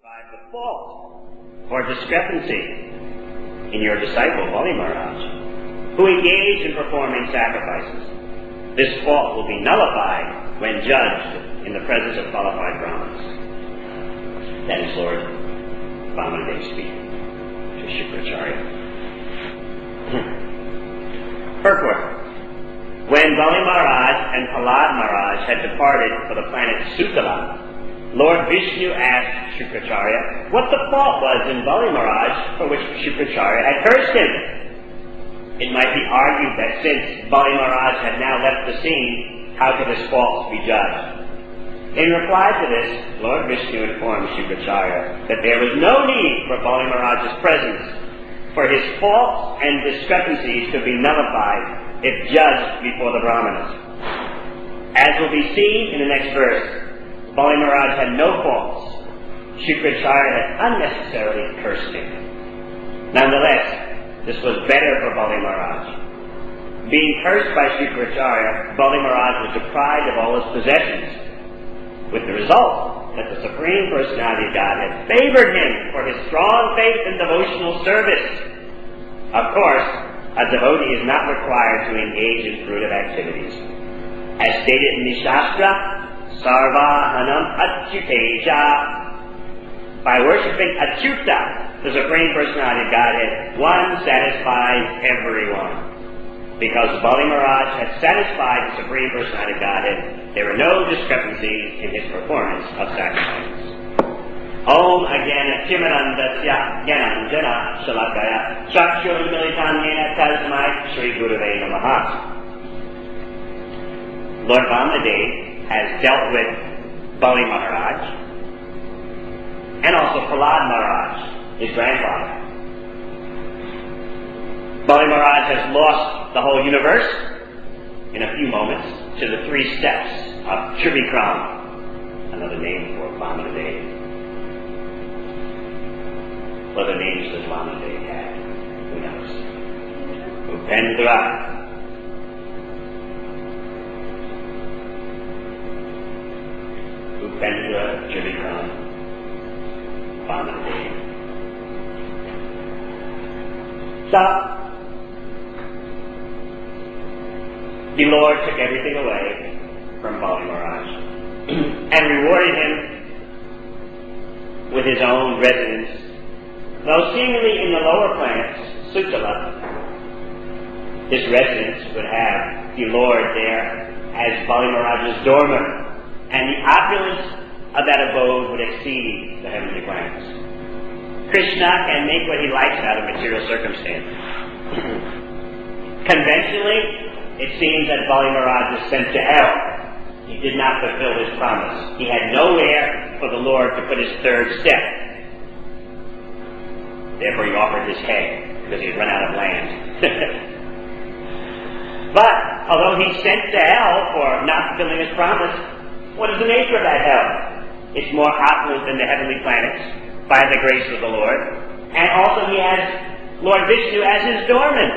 identified the fault or discrepancy in your disciple, Bali Maharaj, who engaged in performing sacrifices. This fault will be nullified when judged in the presence of qualified Brahmins. That is Lord Vamanadev speaking to Shukracharya. Purport. When Bali Maharaj and Prahlad Maharaj had departed for the planet Sutala, Lord Vishnu asked Shukracharya what the fault was in Bali Maharaj for which Shukracharya had cursed him. It might be argued that since Bali Maharaj had now left the scene, how could his faults be judged? In reply to this, Lord Vishnu informed Shukracharya that there was no need for Bali Maharaj's presence, for his faults and discrepancies could be nullified if judged before the Brahmanas. As will be seen in the next verse, Bali Maharaj had no faults. Shukracharya had unnecessarily cursed him. Nonetheless, this was better for Bali Maharaj. Being cursed by Shukracharya, Bali Maharaj was deprived of all his possessions, with the result that the Supreme Personality of Godhead favored him for his strong faith and devotional service. Of course, a devotee is not required to engage in fruitive activities. As stated in the Shastra, Sarvahanam Achyuteja. By worshipping Achyuta, the Supreme Personality of Godhead, one satisfies everyone. Because Bali Maharaj had satisfied the Supreme Personality of Godhead, there were no discrepancies in his performance of sacrifices. Om Agana Chimarandasya Gyananjana Shalakaya Chakshurmilitanyena Tasmai Shri Gurave Namaha. Lord Vamanadev has dealt with Bali Maharaj and also Prahlad Maharaj, his grandfather. Bali Maharaj has lost the whole universe in a few moments to the 3 steps of Trivikram, another name for Vamanadev. What other names does Vamanadev have? Who knows? Upendra. Upendra, Trivikram, Vamanadev. So, the Lord took everything away from Bali Maharaj and rewarded him with his own residence. Though seemingly in the lower planets, Sutala, this residence would have the Lord there as Bali Maharaj's dormer, and the opulence of that abode would exceed the heavenly planets. Krishna can make what he likes out of material circumstances. Conventionally, it seems that Bali Maharaj was sent to hell. He did not fulfill his promise. He had nowhere for the Lord to put his 3rd step. Therefore he offered his head, because he had run out of land. But, although he's sent to hell for not fulfilling his promise, what is the nature of that hell? It's more opulent than the heavenly planets, by the grace of the Lord. And also he has Lord Vishnu as his doorman.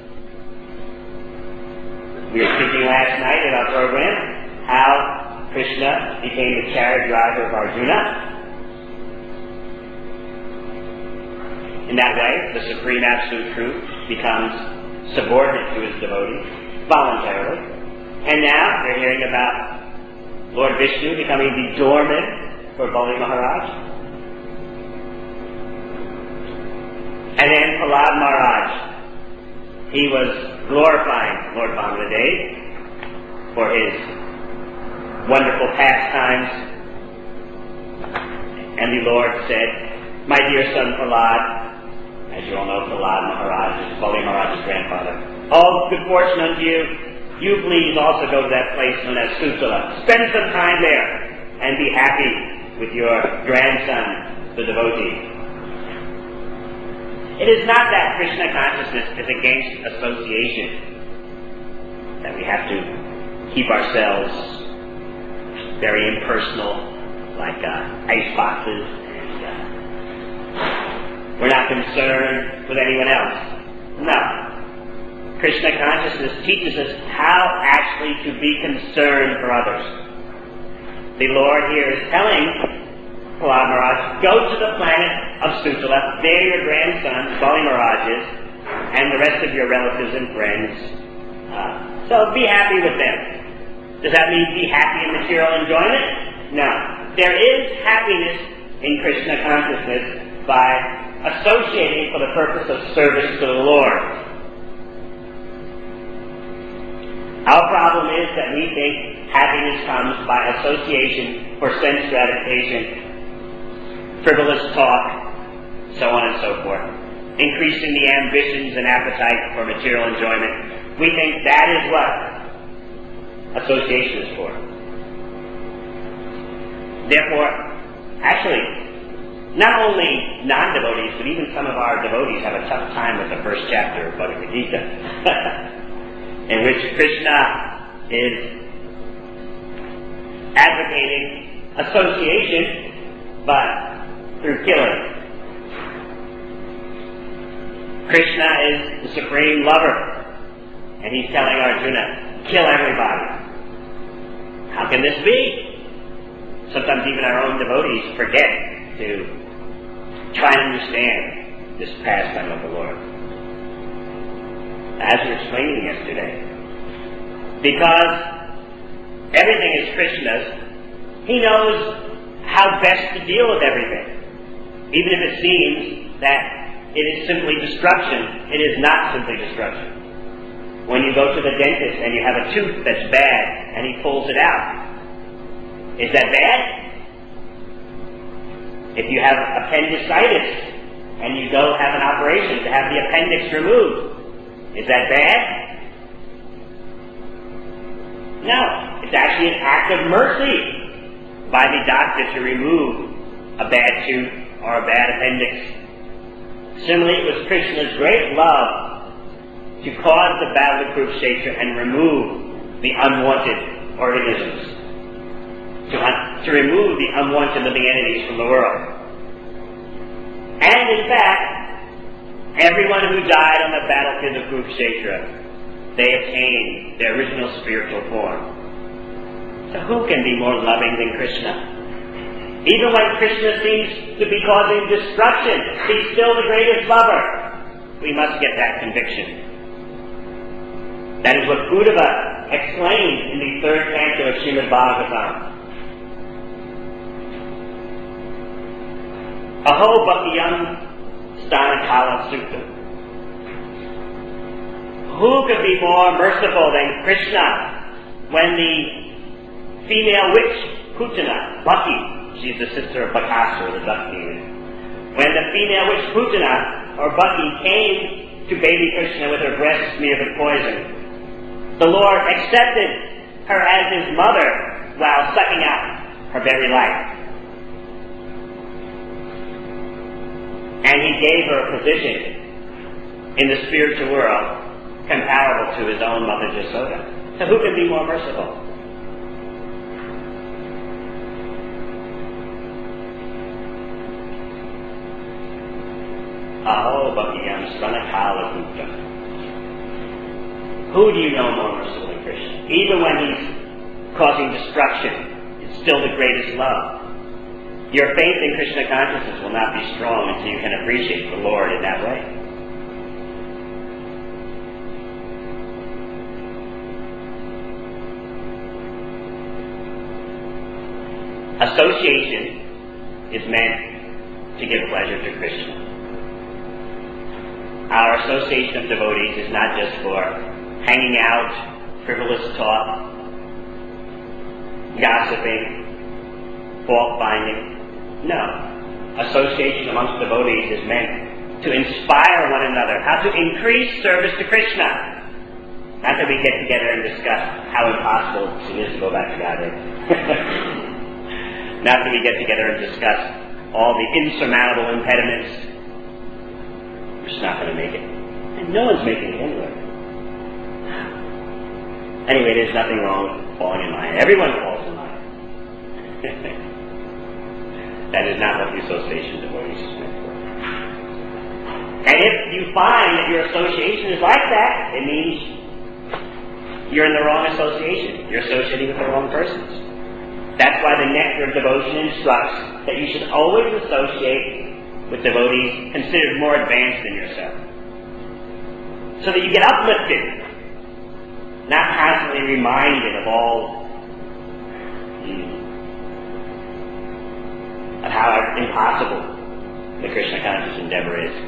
We were speaking last night in our program how Krishna became the chariot driver of Arjuna. In that way, the Supreme Absolute Truth becomes subordinate to his devotee, voluntarily. And now, we're hearing about Lord Vishnu becoming the doorman for Bali Maharaj. And then Prahlad Maharaj, he was glorifying Lord Vamanadev for his wonderful pastimes. And the Lord said, "My dear son Prahlad," as you all know, Prahlad Maharaj is Bali Maharaj's grandfather, "all good fortune unto you. You please also go to that place known as Sutala. Spend some time there and be happy with your grandson, the devotee." It is not that Krishna consciousness is against association, that we have to keep ourselves very impersonal, like ice boxes, and we're not concerned with anyone else. No. Krishna consciousness teaches us how actually to be concerned for others. The Lord here is telling Prahlad Maharaj, go to the planet of Sutala. There your grandson, Bali Maharaj, is, and the rest of your relatives and friends. So be happy with them. Does that mean be happy in material enjoyment? No. There is happiness in Krishna consciousness by associating for the purpose of service to the Lord. Our problem is that we think happiness comes by association for sense gratification, frivolous talk, so on and so forth, increasing the ambitions and appetite for material enjoyment. We think that is what association is for. Therefore, actually, not only non-devotees, but even some of our devotees have a tough time with the first chapter of Bhagavad Gita, in which Krishna is advocating association, but through killing. Krishna is the supreme lover, and he's telling Arjuna, kill everybody. How can this be? Sometimes even our own devotees forget to try and understand this pastime of the Lord. As we were explaining yesterday, because everything is Krishna's, he knows how best to deal with everything. Even if it seems that it is simply destruction, it is not simply destruction. When you go to the dentist and you have a tooth that's bad and he pulls it out, is that bad? If you have appendicitis and you go have an operation to have the appendix removed, is that bad? No. It's actually an act of mercy by the doctor to remove a bad tooth or a bad appendix. Similarly, it was Krishna's great love to cause the battle of Kurukshetra and remove the unwanted organisms, to remove the unwanted living entities from the world. And in fact, everyone who died on the battlefield of Kurukshetra, they attained their original spiritual form. So who can be more loving than Krishna? Even when Krishna seems to be causing destruction, he's still the greatest lover. We must get that conviction. That is what Uddhava explained in the third canto of Srimad Bhagavatam. Aho Bhaktiyam Stanakala Sutta. Who could be more merciful than Krishna when the female witch, Putana, Bhakti, she's the sister of Bakasura, the duck demon. When the female witch Putana, or Bhakti, came to baby Krishna with her breast smeared with poison, the Lord accepted her as his mother while sucking out her very life. And he gave her a position in the spiritual world comparable to his own mother Jasoda. So who can be more merciful? Aho Bhaktiyam Sranakala Gupta. Who do you know more merciful than Krishna? Even when he's causing destruction, it's still the greatest love. Your faith in Krishna consciousness will not be strong until you can appreciate the Lord in that way. Association is meant to give pleasure to Krishna. Our association of devotees is not just for hanging out, frivolous talk, gossiping, fault-finding. No. Association amongst devotees is meant to inspire one another, how to increase service to Krishna. Not that we get together and discuss how impossible it is to go back to Godhead. Not that we get together and discuss all the insurmountable impediments. We're just not going to make it. And no one's making it anyway. Anyway, there's nothing wrong with falling in line. Everyone falls in line. That is not what the association of devotees is meant for. And if you find that your association is like that, it means you're in the wrong association. You're associating with the wrong persons. That's why the nectar of devotion instructs that you should always associate with devotees considered more advanced than yourself, so that you get uplifted, not constantly reminded of how impossible the Krishna conscious endeavor is.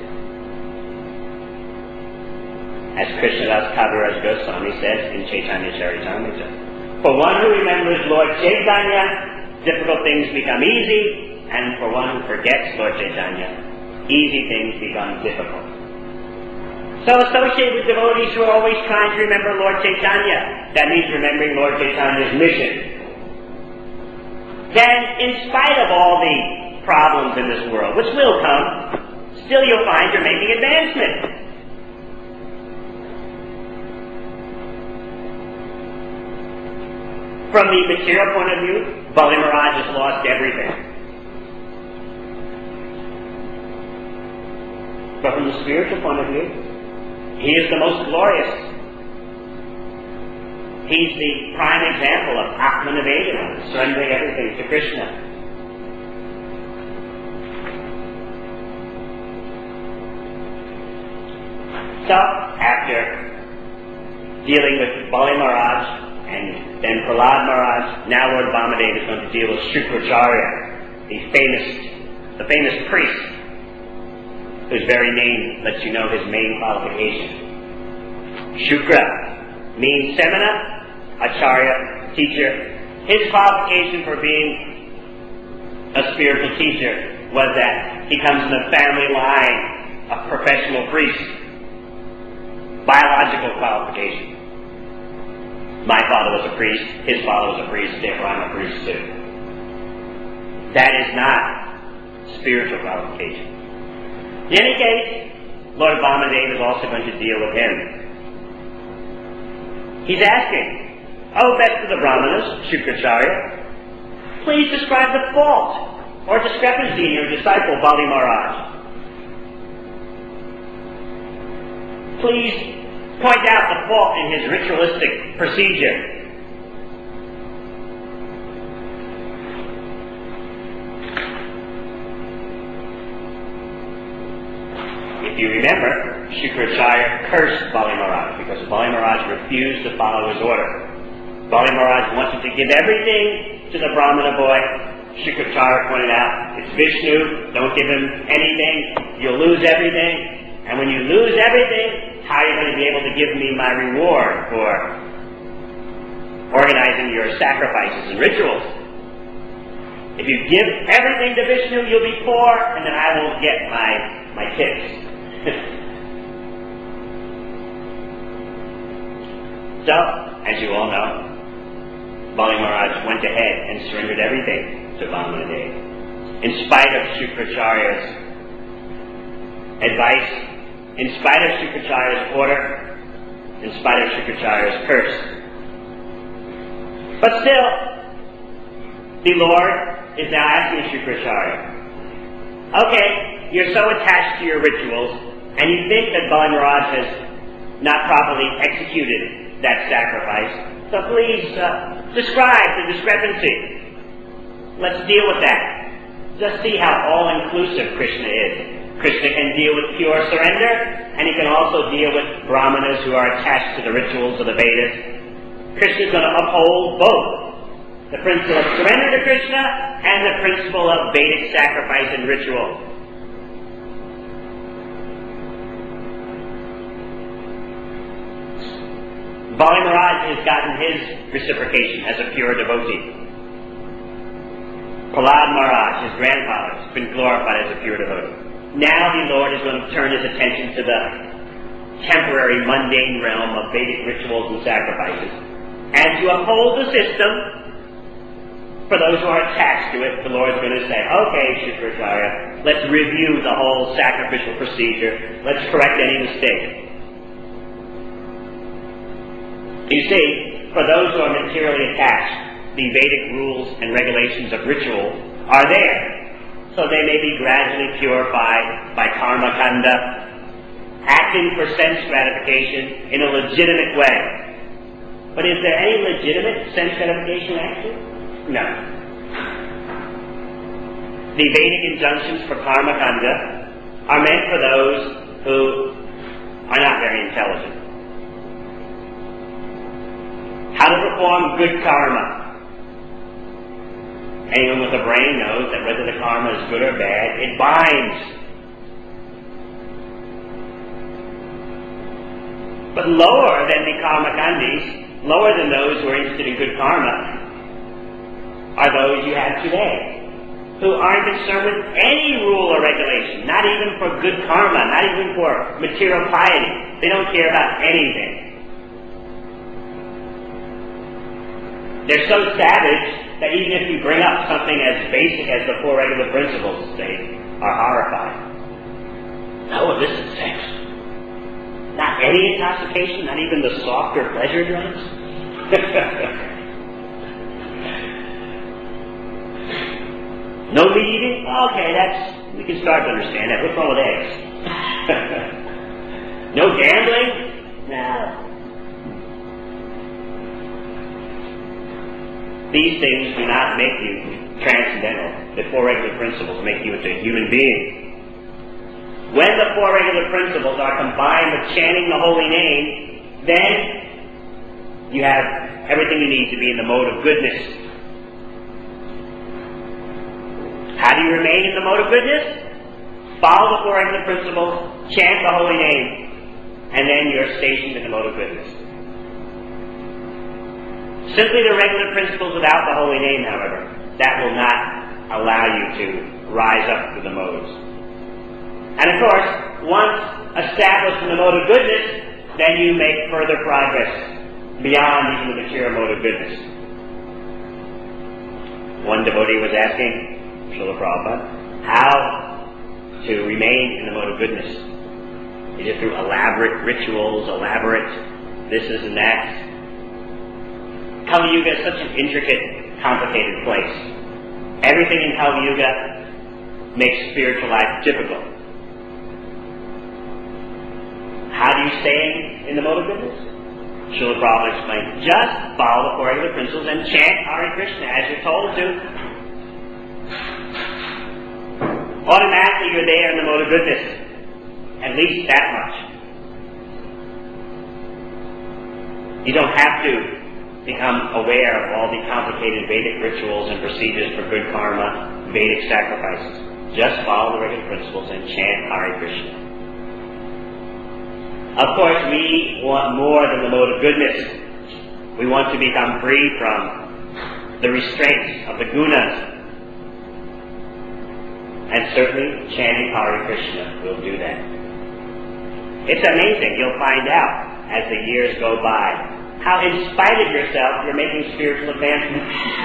As Krishnadas Kaviraj Goswami says in Chaitanya Charitamrita, for one who remembers Lord Chaitanya, difficult things become easy, and for one who forgets Lord Chaitanya, easy things become difficult. So associate with devotees who are always trying to remember Lord Chaitanya. That means remembering Lord Chaitanya's mission. Then, in spite of all the problems in this world, which will come, still you'll find you're making advancement. From the material point of view, Bali Maharaj has lost everything. But from the spiritual point of view, he is the most glorious. He's the prime example of Atma-Nivedana, surrendering everything to Krishna. So, after dealing with Bali Maharaj and then Prahlad Maharaj, now Lord Vamadeva is going to deal with Shukracharya, the famous priest, whose very name lets you know his main qualification. Shukra means semina, acharya, teacher. His qualification for being a spiritual teacher was that he comes in the family line of professional priests. Biological qualification. My father was a priest, his father was a priest, therefore I'm a priest too. That is not spiritual qualification. In any case, Lord Vamadeva is also going to deal with him. He's asking, O best of the Brahmanas, Shukracharya, please describe the fault or discrepancy in your disciple Bali Maharaj. Please point out the fault in his ritualistic procedure. If you remember, Shukracharya cursed Bali Maharaj because Bali Maharaj refused to follow his order. Bali Maharaj wanted to give everything to the Brahmana boy. Shukracharya pointed out, it's Vishnu, don't give him anything, you'll lose everything. And when you lose everything, how are you going to be able to give me my reward for organizing your sacrifices and rituals? If you give everything to Vishnu, you'll be poor, and then I won't get my tips. So, as you all know, Bali Maharaj went ahead and surrendered everything to Vamanadeva. In spite of Shukracharya's advice, in spite of Shukracharya's order, in spite of Shukracharya's curse. But still, the Lord is now asking Shukracharya, okay, you're so attached to your rituals, and you think that Bali Maharaj has not properly executed that sacrifice, so please describe the discrepancy. Let's deal with that. Just see how all-inclusive Krishna is. Krishna can deal with pure surrender, and he can also deal with Brahmanas who are attached to the rituals of the Vedas. Krishna is going to uphold both the principle of surrender to Krishna and the principle of Vedic sacrifice and ritual. Bali Maharaj has gotten his reciprocation as a pure devotee. Prahlad Maharaj, his grandfather, has been glorified as a pure devotee. Now the Lord is going to turn his attention to the temporary, mundane realm of Vedic rituals and sacrifices. And to uphold the system, for those who are attached to it, the Lord is going to say, okay, Shukracharya, let's review the whole sacrificial procedure. Let's correct any mistake. You see, for those who are materially attached, the Vedic rules and regulations of ritual are there. So they may be gradually purified by karma kanda, acting for sense gratification in a legitimate way. But is there any legitimate sense gratification action? No. the Vedic injunctions for karma kanda are meant for those who are not very intelligent. How to perform good karma. Anyone with a brain knows that whether the karma is good or bad, it binds. But lower than the karma kandis, lower than those who are interested in good karma, are those you have today, who aren't concerned with any rule or regulation, not even for good karma, not even for material piety. They don't care about anything. They're so savage that even if you bring up something as basic as the four regular principles, they are horrified. Oh, this is sex. Not any intoxication, not even the softer pleasure drugs? No meat eating? Okay, we can start to understand that. What's wrong with eggs? No gambling? No. These things do not make you transcendental. The four regular principles make you into a human being. When the four regular principles are combined with chanting the holy name, then you have everything you need to be in the mode of goodness. How do you remain in the mode of goodness? Follow the four regular principles, chant the holy name, and then you're stationed in the mode of goodness. Simply the regular principles without the holy name, however, that will not allow you to rise up to the modes. And of course, once established in the mode of goodness, then you make further progress beyond even the material mode of goodness. One devotee was asking Srila Prabhupada how to remain in the mode of goodness. Is it through elaborate rituals, elaborate this and that? Kali Yuga is such an intricate, complicated place. Everything in Kali Yuga makes spiritual life difficult. How do you stay in the mode of goodness? Srila Prabhupada explained, just follow the four regular principles and chant Hare Krishna as you're told to. Automatically you're there in the mode of goodness. At least that much. You don't have to become aware of all the complicated Vedic rituals and procedures for good karma, Vedic sacrifices. Just follow the regular principles and chant Hare Krishna. Of course, we want more than the mode of goodness. We want to become free from the restraints of the gunas. And certainly, chanting Hare Krishna will do that. It's amazing. You'll find out as the years go by how in spite of yourself, you're making spiritual advancement.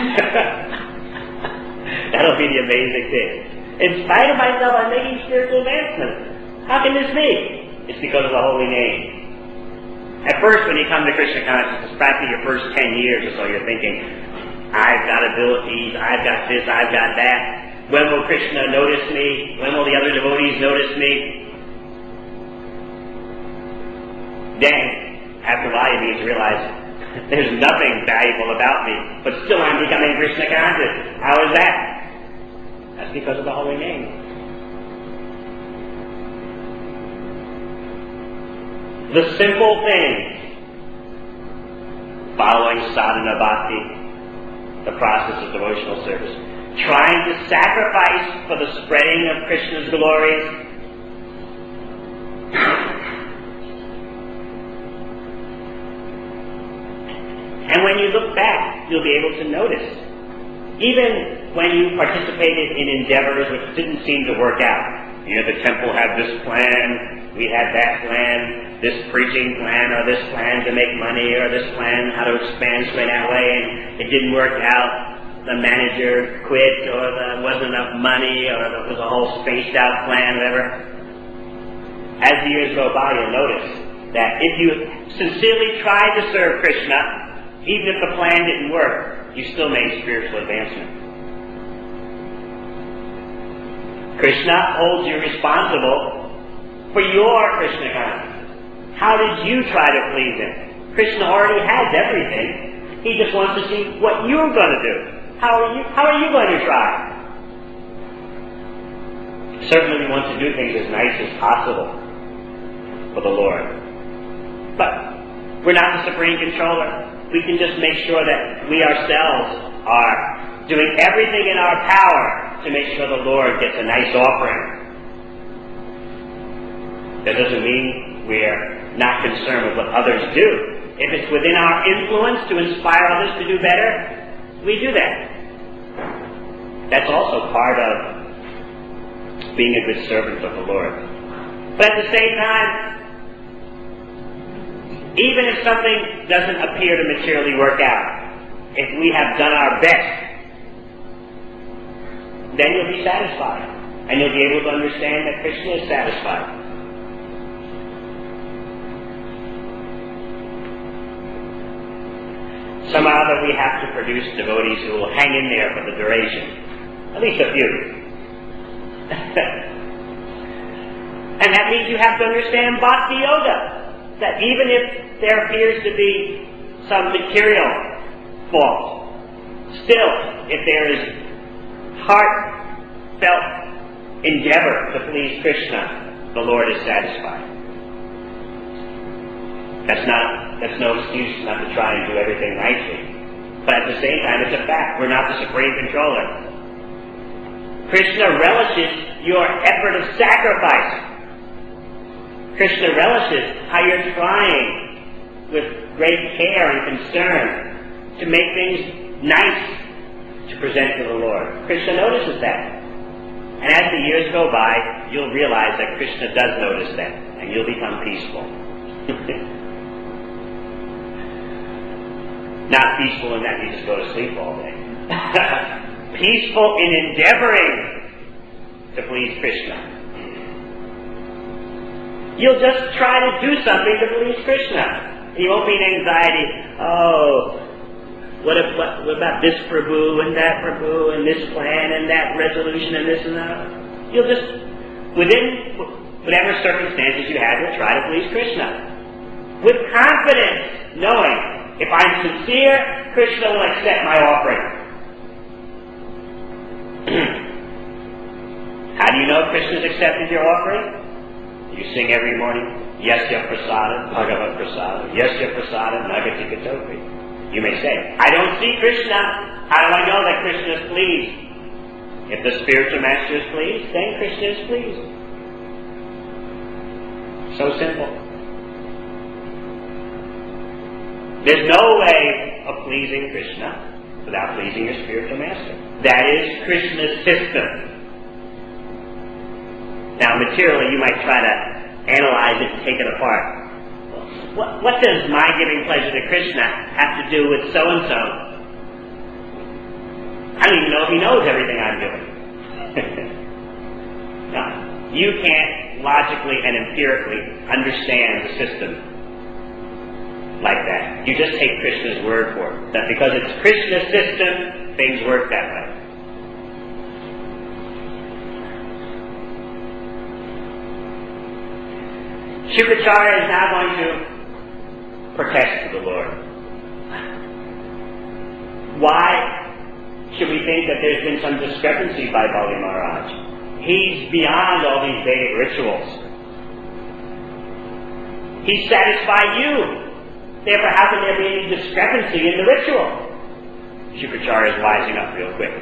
That'll be the amazing thing. In spite of myself, I'm making spiritual advancement. How can this be? It's because of the holy name. At first, when you come to Krishna consciousness, practically your first 10 years or so, you're thinking, I've got abilities, I've got this, I've got that. When will Krishna notice me? When will the other devotees notice me? Then, after a while, you begin to realize there's nothing valuable about me, but still I'm becoming Krishna conscious. How is that? That's because of the holy name. The simple thing, following sadhana bhakti, the process of devotional service, trying to sacrifice for the spreading of Krishna's glories, and when you look back, you'll be able to notice, even when you participated in endeavors which didn't seem to work out. You know, the temple had this plan, we had that plan, this preaching plan, or this plan to make money, or this plan how to expand so in that way, and it didn't work out. The manager quit, or there wasn't enough money, or there was a whole spaced out plan, whatever. As the years go by, you'll notice that if you sincerely tried to serve Krishna, even if the plan didn't work, you still made spiritual advancement. Krishna holds you responsible for your Krishna consciousness. How did you try to please Him? Krishna already has everything. He just wants to see what you're going to do. How are you going to try? Certainly we want to do things as nice as possible for the Lord. But we're not the supreme controller. We can just make sure that we ourselves are doing everything in our power to make sure the Lord gets a nice offering. That doesn't mean we're not concerned with what others do. If it's within our influence to inspire others to do better, we do that. That's also part of being a good servant of the Lord. But at the same time, even if something doesn't appear to materially work out, if we have done our best, then you'll be satisfied. And you'll be able to understand that Krishna is satisfied. Somehow that we have to produce devotees who will hang in there for the duration. At least a few. And that means you have to understand Bhakti Yoga. That even if there appears to be some material fault, still, if there is heartfelt endeavor to please Krishna, the Lord is satisfied. That's no excuse not to try and do everything nicely. But at the same time, it's a fact. We're not the supreme controller. Krishna relishes your effort of sacrifice. Krishna relishes how you're trying with great care and concern to make things nice to present to the Lord. Krishna notices that. And as the years go by, you'll realize that Krishna does notice that, and you'll become peaceful. Not peaceful in that you just go to sleep all day. Peaceful in endeavoring to please Krishna. You'll just try to do something to please Krishna. You won't be in anxiety. Oh, what about this Prabhu and that Prabhu and this plan and that resolution and this and that? You'll just, within whatever circumstances you have, you'll try to please Krishna. With confidence, knowing, if I'm sincere, Krishna will accept my offering. How do you know Krishna's accepted your offering? You sing every morning, Yasya Prasada, Bhagavat Prasada, Yasya Prasada, Nagati Katopi. You may say, I don't see Krishna. How do I know that Krishna is pleased? If the spiritual master is pleased, then Krishna is pleased. So simple. There's no way of pleasing Krishna without pleasing your spiritual master. That is Krishna's system. Now, materially, you might try to analyze it and take it apart. What does my giving pleasure to Krishna have to do with so-and-so? I don't even know if he knows everything I'm doing. No, you can't logically and empirically understand the system like that. You just take Krishna's word for it. That because it's Krishna's system, things work that way. Shukracharya is now going to protest to the Lord. Why should we think that there's been some discrepancy by Bali Maharaj? He's beyond all these Vedic rituals. He's satisfied you. Therefore, how can there be any discrepancy in the ritual? Shukracharya is wising up real quick.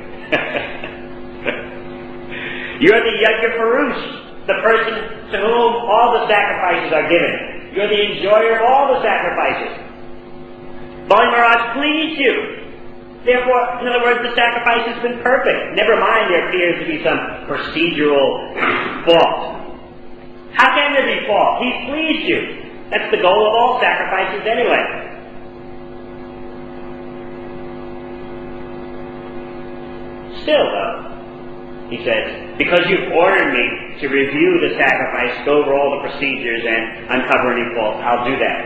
You're the Yajna Purush, the person to whom all the sacrifices are given. You're the enjoyer of all the sacrifices. Bali Maharaj pleased you. Therefore, in other words, the sacrifice has been perfect. Never mind there appears to be some procedural fault. How can there be fault? He's pleased you. That's the goal of all sacrifices anyway. Still, though, he says, because you've ordered me to review the sacrifice, go over all the procedures and uncover any faults, I'll do that.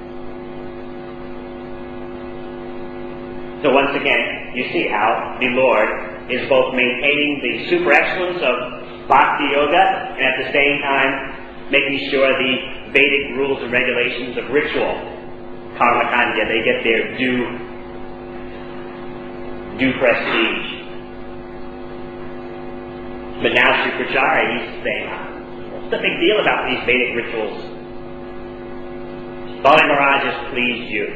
So once again, you see how the Lord is both maintaining the super excellence of Bhakti Yoga and at the same time making sure the Vedic rules and regulations of ritual, Karma Kanya, they get their due prestige. But now Shukracharya, he's saying, what's the big deal about these Vedic rituals? Bali Maharaj has pleased you.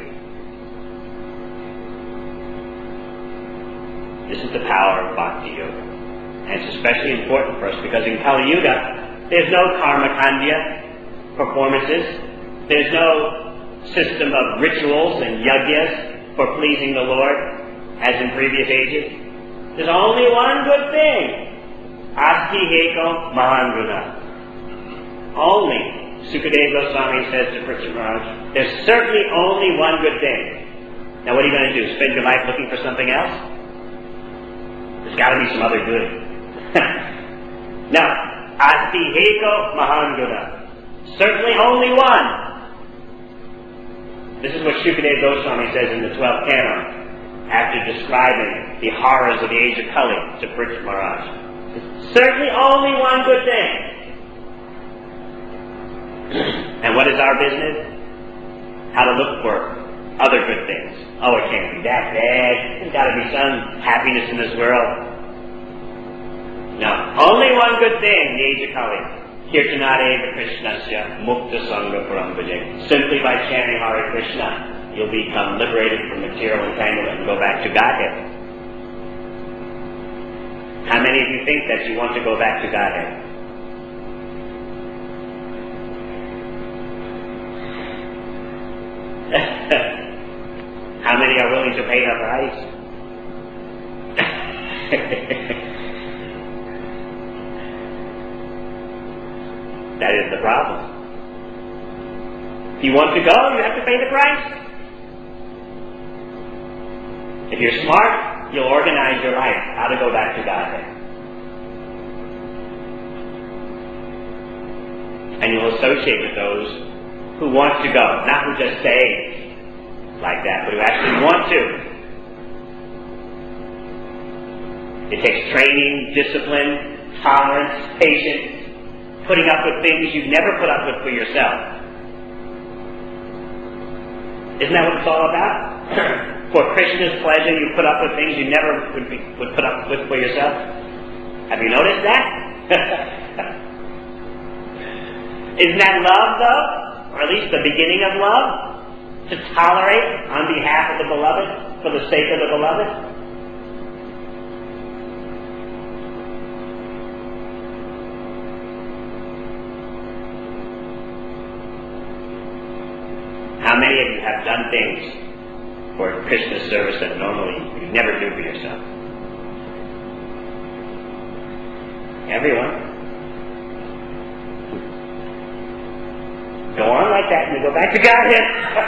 This is the power of Bhakti Yoga. And it's especially important for us because in Kali Yuga, there's no karma kandya performances. There's no system of rituals and yagyas for pleasing the Lord as in previous ages. There's only one good thing. Asti heko mahanguna. Only. Sukadeva Goswami says to Parikshit Maharaj, there's certainly only one good thing. Now what are you going to do? Spend your life looking for something else? There's got to be some other good. Now, asti heko mahanguna. Certainly only one. This is what Shukadeva Goswami says in the 12th canon, after describing the horrors of the age of Kali to Parikshit Maharaj. Certainly only one good thing. And what is our business? How to look for other good things. Oh, it can't be that bad. There's got to be some happiness in this world. No, only one good thing, the age of Kali. Kirtanade Krishnasya Mukta Sangha Parambhaje. Simply by chanting Hare Krishna, you'll become liberated from material entanglement and go back to Godhead. How many of you think that you want to go back to Godhead? How many are willing to pay the price? That is the problem. If you want to go, you have to pay the price. If you're smart, you'll organize your life how to go back to Godhead. And you'll associate with those who want to go, not who just say like that, but who actually want to. It takes training, discipline, tolerance, patience, putting up with things you've never put up with for yourself. Isn't that what it's all about? For Krishna's pleasure, you put up with things you never would put up with for yourself. Have you noticed that? Isn't that love, though? Or at least the beginning of love? To tolerate on behalf of the beloved, for the sake of the beloved? How many of you have done things for Krishna's service that normally you never do for yourself? Everyone. Go on like that and we go back to Godhead.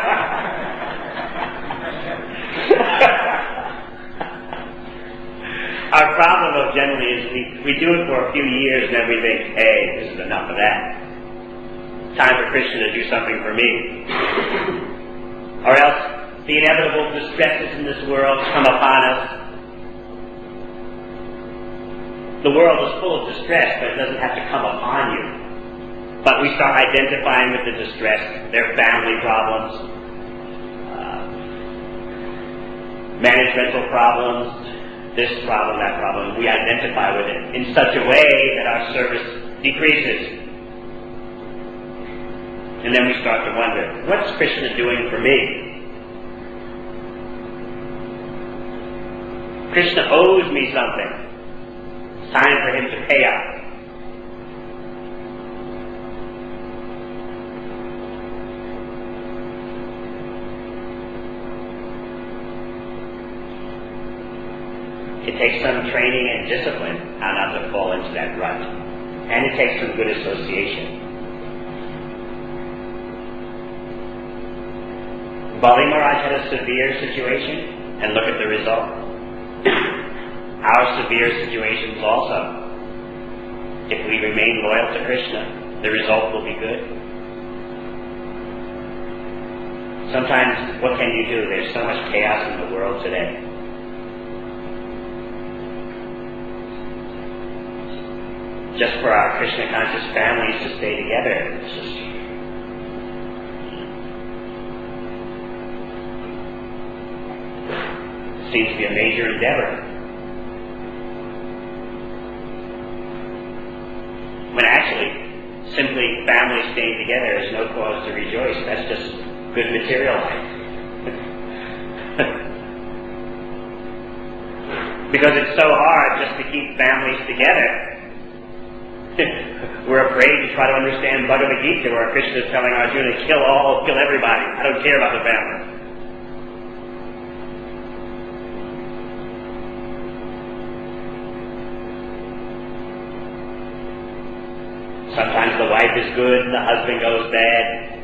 Our problem generally is we do it for a few years and then we think, hey, this is enough of that. Time for Krishna to do something for me. Or else the inevitable distresses in this world come upon us. The world is full of distress, but it doesn't have to come upon you. But we start identifying with the distress, their family problems, managemental problems, this problem, that problem. We identify with it in such a way that our service decreases. And then we start to wonder, what's Krishna doing for me? Krishna owes me something. It's time for him to pay up. It takes some training and discipline how not to fall into that rut. And it takes some good association. Bali Maharaj had a severe situation, and look at the result. Our severe situations also. If we remain loyal to Krishna, the result will be good. Sometimes, what can you do? There's so much chaos in the world today. Just for our Krishna-conscious families to stay together, it's just seems to be a major endeavor. simply family staying together is no cause to rejoice. That's just good material life. Because it's so hard just to keep families together. We're afraid to try to understand Bhagavad Gita, where Krishna is telling Arjuna, kill everybody. I don't care about the family. Sometimes the wife is good and the husband goes bad.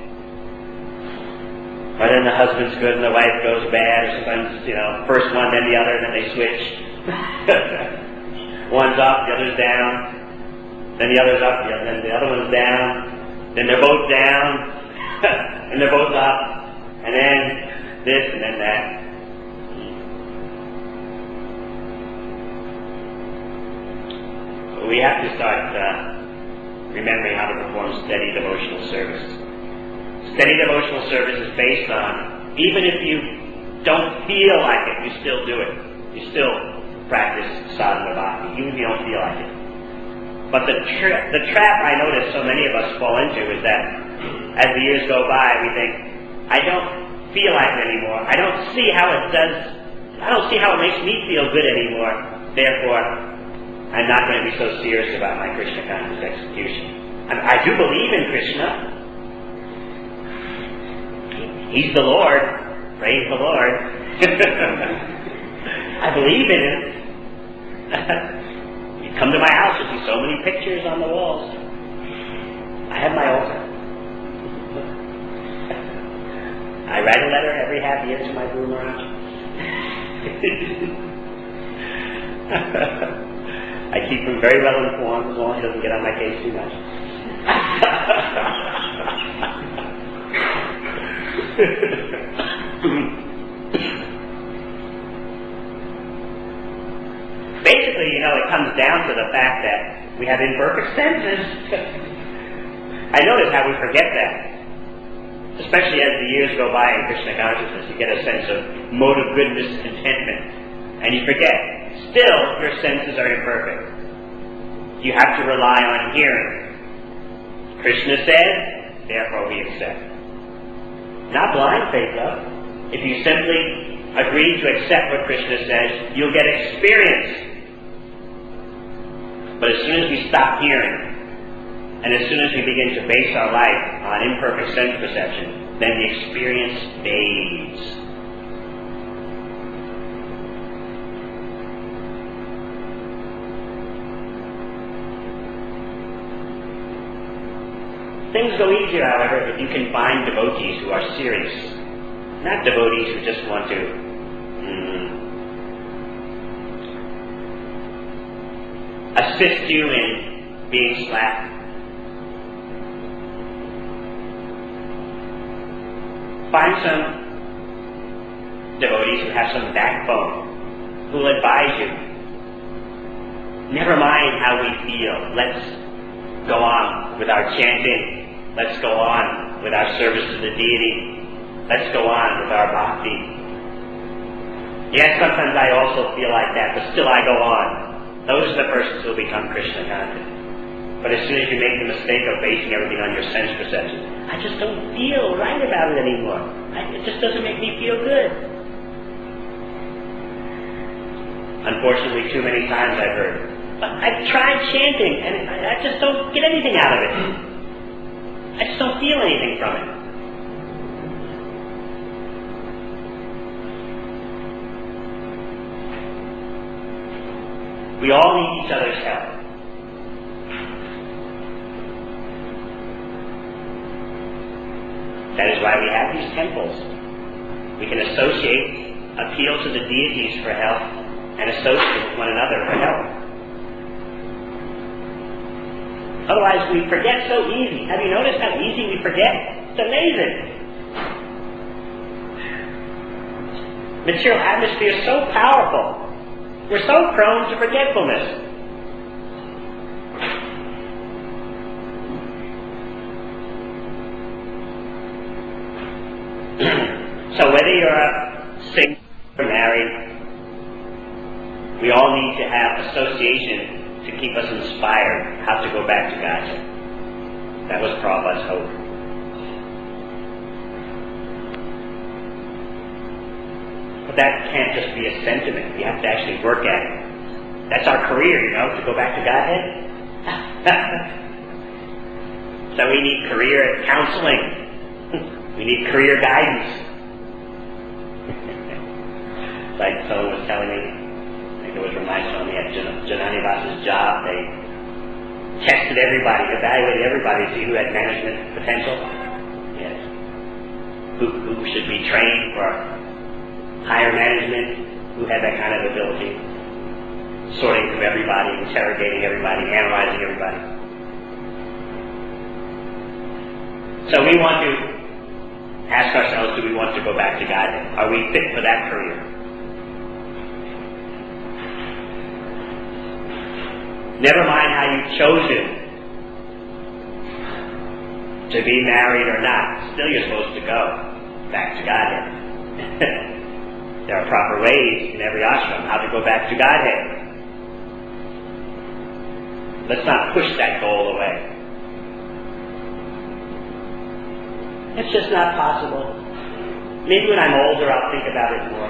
Or then the husband's good and the wife goes bad. Or sometimes, first one, then the other, then they switch. One's up, the other's down. Then the other's up, then the other one's down. Then they're both down. And they're both up. And then this and then that. We have to start remembering how to perform steady devotional service. Steady devotional service is based on, even if you don't feel like it, you still do it. You still practice sadhana bhakti, even if you don't feel like it. But the trap I notice so many of us fall into is that as the years go by, we think, I don't feel like it anymore. I don't see how it makes me feel good anymore. Therefore, I'm not going to be so serious about my Krishna conscious execution. I do believe in Krishna. He's the Lord. Praise the Lord. I believe in Him. You come to my house, you see so many pictures on the walls. I have my altar. I write a letter every half year to my Guru Maharaj. I keep him very well informed as long as he doesn't get on my case too much. Basically, it comes down to the fact that we have imperfect senses. I notice how we forget that. Especially as the years go by in Krishna consciousness, you get a sense of mode of goodness, contentment, and you forget. Still, your senses are imperfect. You have to rely on hearing. Krishna said, therefore we accept. Not blind faith, though. If you simply agree to accept what Krishna says, you'll get experience. But as soon as we stop hearing, and as soon as we begin to base our life on imperfect sense perception, then the experience fades. Things go easier, however, if you can find devotees who are serious. Not devotees who just want to assist you in being slack. Find some devotees who have some backbone, who will advise you. Never mind how we feel. Let's go on with our chanting. Let's go on with our service to the deity. Let's go on with our bhakti. Yes, sometimes I also feel like that, but still I go on. Those are the persons who will become Krishna conscious. But as soon as you make the mistake of basing everything on your sense perception, I just don't feel right about it anymore. It just doesn't make me feel good. Unfortunately, too many times I've heard, I've tried chanting and I just don't get anything out of it. I just don't feel anything from it. We all need each other's help. That is why we have these temples. We can associate, appeal to the deities for help, and associate with one another for help. Otherwise, we forget so easy. Have you noticed how easy we forget? It's amazing. Material atmosphere is so powerful. We're so prone to forgetfulness. So whether you're single or married, we all need to have association to keep us inspired how to go back to God. That was Prabhupada's hope. But that can't just be a sentiment. You have to actually work at it. That's our career, to go back to Godhead. So we need career counseling. We need career guidance. Like someone was telling me, I think it was Ramai telling me at Janani Vasa's job, they tested everybody, evaluated everybody to see who had management potential. Yes. Who should be trained for higher management, who had that kind of ability. Sorting through everybody, interrogating everybody, analyzing everybody. So we want to ask ourselves, do we want to go back to Godhead? Are we fit for that career? Never mind how you've chosen to be married or not. Still you're supposed to go back to Godhead. There are proper ways in every ashram how to go back to Godhead. Let's not push that goal away. It's just not possible. Maybe when I'm older I'll think about it more.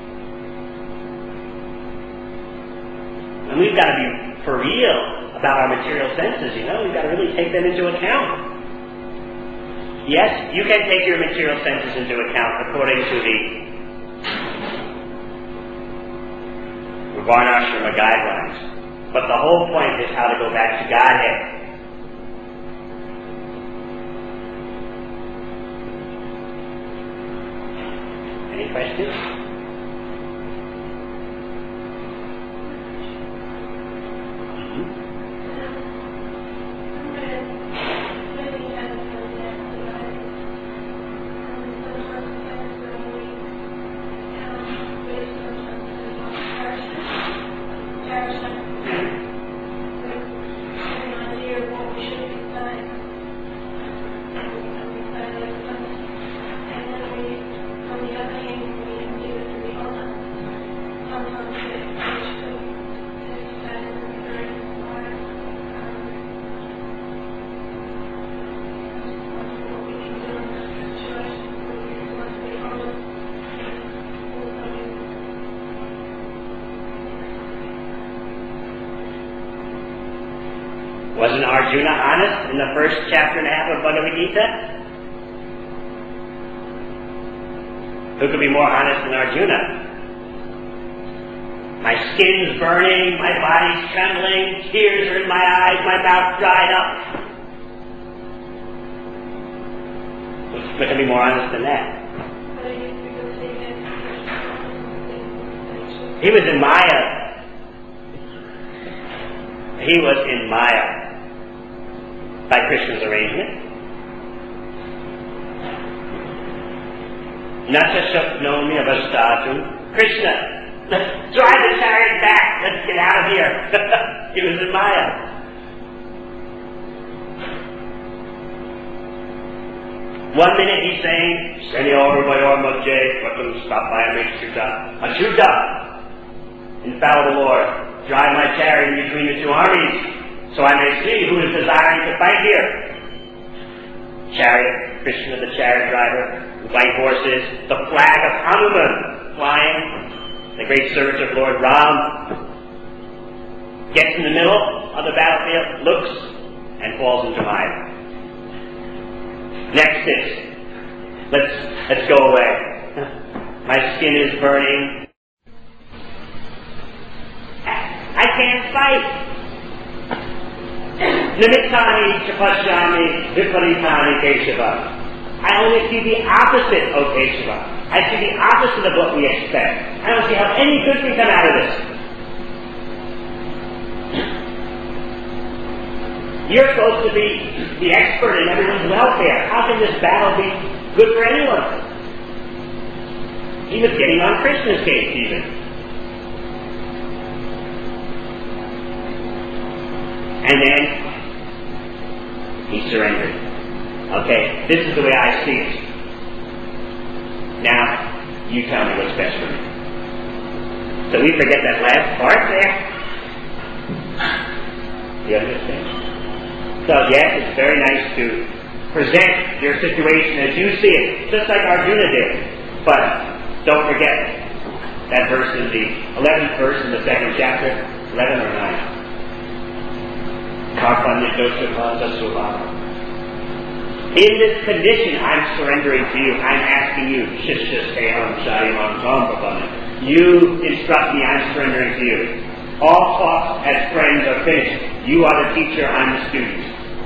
And we've got to be for real about our material senses, We've got to really take them into account. Yes, you can take your material senses into account according to the Varnashrama guidelines. But the whole point is how to go back to Godhead. Any questions? Wasn't Arjuna honest in the first chapter and a half of Bhagavad Gita? Who could be more honest than Arjuna? My skin's burning, my body's trembling, tears are in my eyes, my mouth dried up. Who could be more honest than that? He was in Maya. He was in Maya. By Krishna's arrangement. Natashapnomi avastatu. Krishna, let's drive the chariot back. Let's get out of here. He was in Maya. One minute he's saying, Senyor Mayor Mujay, Vatam stop by Achyuta. Infallible Lord, drive my chariot in between the two armies, so I may see who is desiring to fight here. Chariot, Krishna the chariot driver, white horses, the flag of Hanuman flying, the great servant of Lord Ram, gets in the middle of the battlefield, looks, and falls into Maya. Next is, let's go away. My skin is burning. I can't fight. Nimittani chapashyami viparitani Keshava. I only see the opposite, O Keshava. I see the opposite of what we expect. I don't see how any good can come out of this. You're supposed to be the expert in everyone's welfare. How can this battle be good for anyone? He was getting on Krishna's case even. And then he surrendered. Okay, this is the way I see it. Now, you tell me what's best for me. So we forget that last part there. You understand? So yes, it's very nice to present your situation as you see it, just like Arjuna did. But don't forget that verse in the 11th verse in the 2nd chapter, 11 or 9. In this condition, I'm surrendering to you. I'm asking you. You instruct me, I'm surrendering to you. All talks as friends are finished. You are the teacher, I'm the student.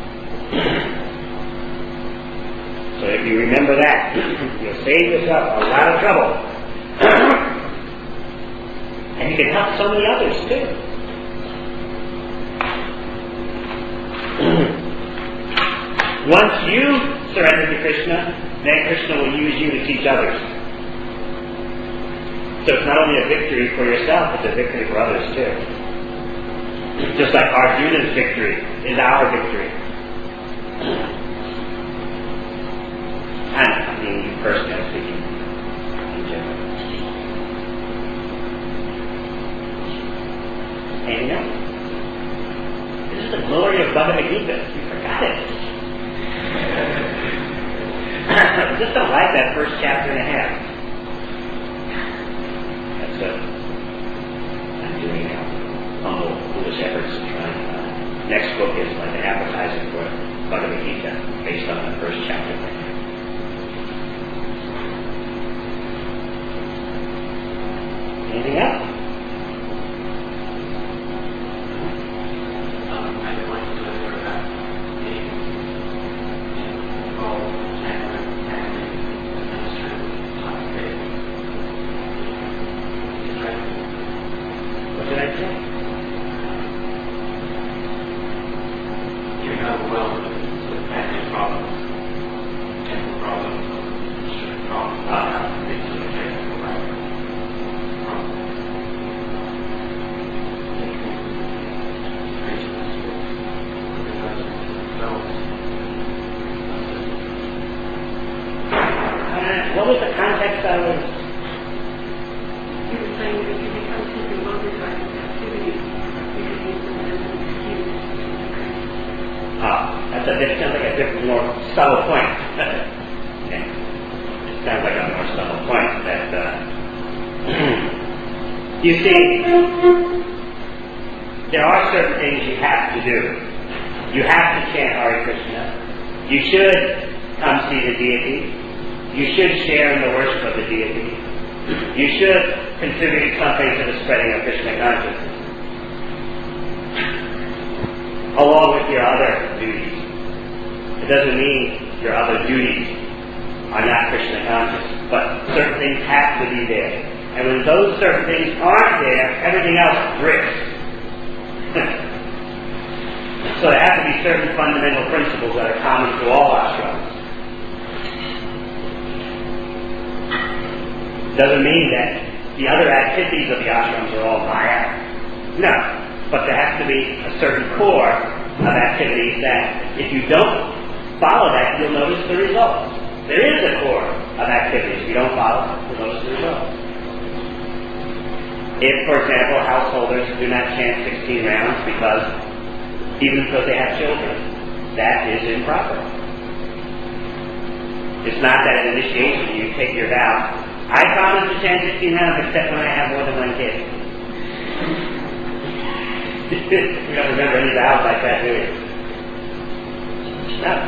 So if you remember that, you'll save yourself a lot of trouble. And you can help so many others too. Once you surrender to Krishna, then Krishna will use you to teach others. So it's not only a victory for yourself, it's a victory for others too. Just like Arjuna's victory is our victory. I mean, personally, I'm speaking in general. Anything else? This is the glory of Bhagavad Gita. You forgot it. Just don't like that first chapter and a half. That's what I'm doing now. Humble, foolish efforts to try and next book is like an advertising for Bhagavad Gita based on the first chapter. Anything else? What was the context of it? He was saying that you become too bewildered by this activity. You can use them as an excuse. That's a sounds like a different, more subtle point. Okay. It sounds like a more subtle point that you see, there are certain things you have to do. You have to chant Hare Krishna. You should come see the deity. You should share in the worship of the deity. You should contribute something to the spreading of Krishna consciousness, along with your other duties. It doesn't mean your other duties are not Krishna conscious, but certain things have to be there. And when those certain things aren't there, everything else drifts. So there have to be certain fundamental principles that are common to all ashrams. Doesn't mean that the other activities of the ashrams are all Maya. No. But there has to be a certain core of activities that if you don't follow that, you'll notice the results. There is a core of activities. If you don't follow it, you'll notice the results. If, for example, householders do not chant 16 rounds even because they have children, that is improper. It's not that at initiation you take your vow, I promise to chant 16 rounds except when I have more than one kid. We don't remember any vows like that, do we? No.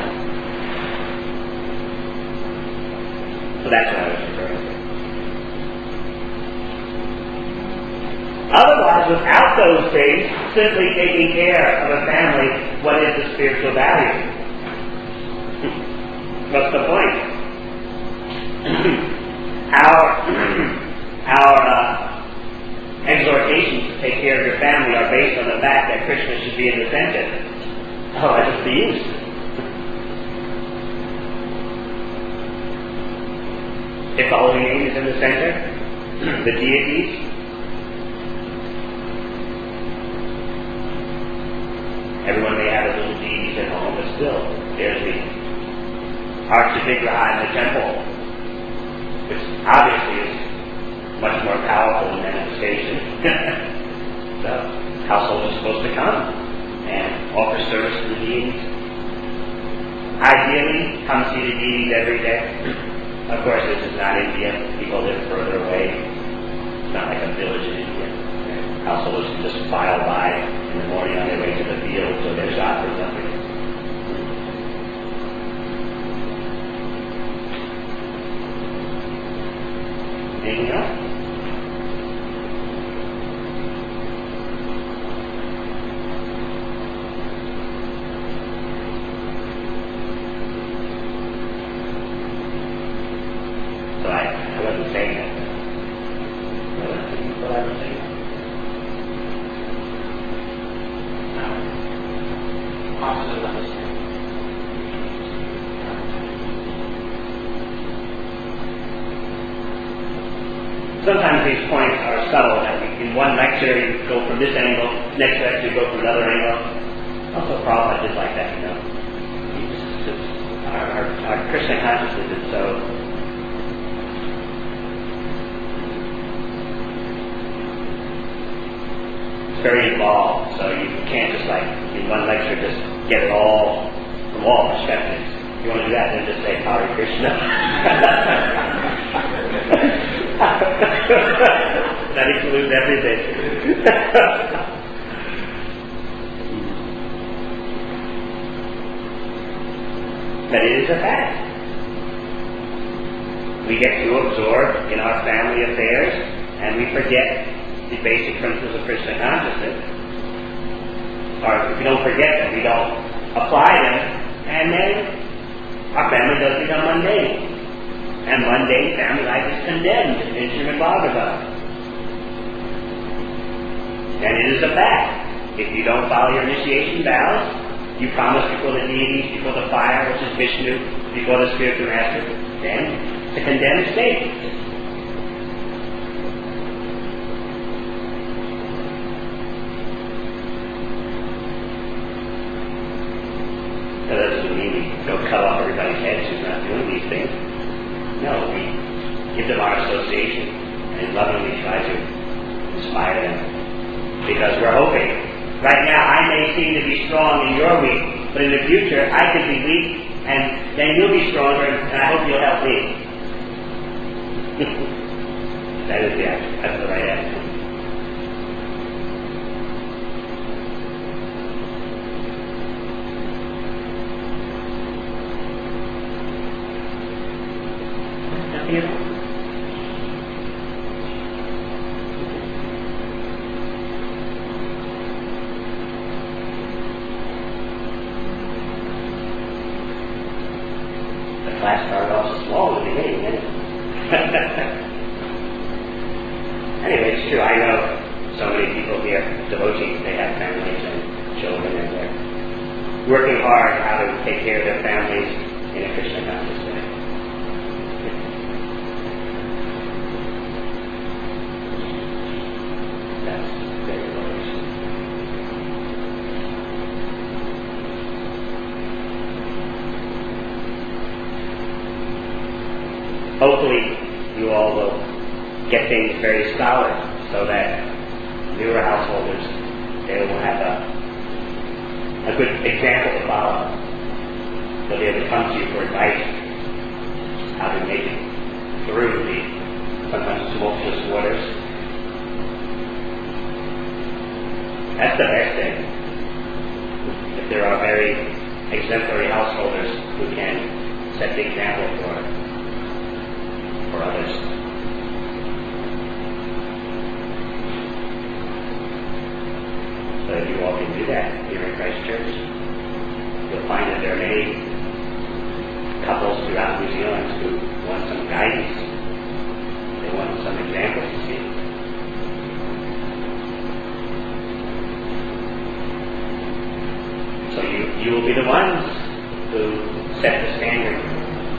So that's what I was referring to. Otherwise, without those things, simply taking care of a family, what is the spiritual value? What's the point? Our exhortations to take care of your family are based on the fact that Krishna should be in the center. Otherwise, it's the use. If the holy name is in the center, the deities, everyone may have a little deities at home, but still, there's the Archavigraha in the temple, which obviously is much more powerful in manifestation. So, households are supposed to come and offer service to the deities ideally come see the deities every day. Of course, this is not India. People live further away. It's not like a village in India. Households can just file by in the morning on their way to the fields or their shop or something. Anything else? So I wasn't saying that. What I was saying? Positive understanding. Sometimes these points are subtle. In one lecture, you go from this angle. Next lecture, you go from another angle. Also, Prabhupada is like that, you know. Our Krishna consciousness is so very involved, so you can't just like in one lecture just get it all from all perspectives. If you want to do that, then just say Hare Krishna. That includes everything. But it is a fact. We get too absorbed in our family affairs and we forget the basic principles of Krishna consciousness. Or if we don't forget them, we don't apply them, and then our family does become mundane. And mundane family life is condemned in Srimad Bhagavatam. And it is a fact. If you don't follow your initiation vows, you promise before the deities, before the fire, which is Vishnu, before the spiritual master, then it's a condemned state. That doesn't mean we go cut off everybody's heads who's not doing these things. No, we give them our association and lovingly try to inspire them. Because we're hoping. Right now, I may seem to be strong and you're weak, but in the future, I could be weak, and then you'll be stronger, and I hope you'll help me. That is the attitude. That's the right attitude. Nothing at all. Class started off so small in the beginning, didn't it? Anyway, it's true. I know so many people here, devotees, they have families and children, and they're working hard how to take care of their families in a Krishna conscious way. That's very glorious. Hopefully, you all will get things very solid so that newer householders, they will have a good example to follow. They'll be able to come to you for advice how to make it through the sometimes tumultuous waters. That's the best thing. If there are very exemplary householders who can set the example for others. So if you all can do that here in Christ Church, you'll find that there are many couples throughout New Zealand who want some guidance. They want some examples to see. So you will be the ones who set the standard.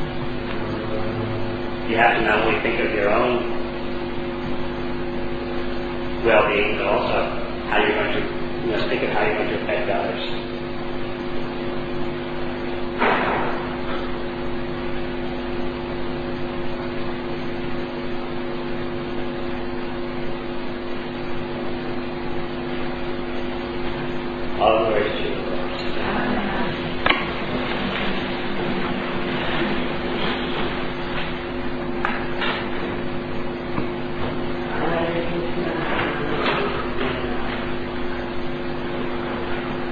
You have to not only think of your own well-being, but also how you're going to, you must think of how you're going to affect others. All glory to the Lord.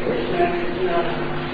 Krishna, Krishna,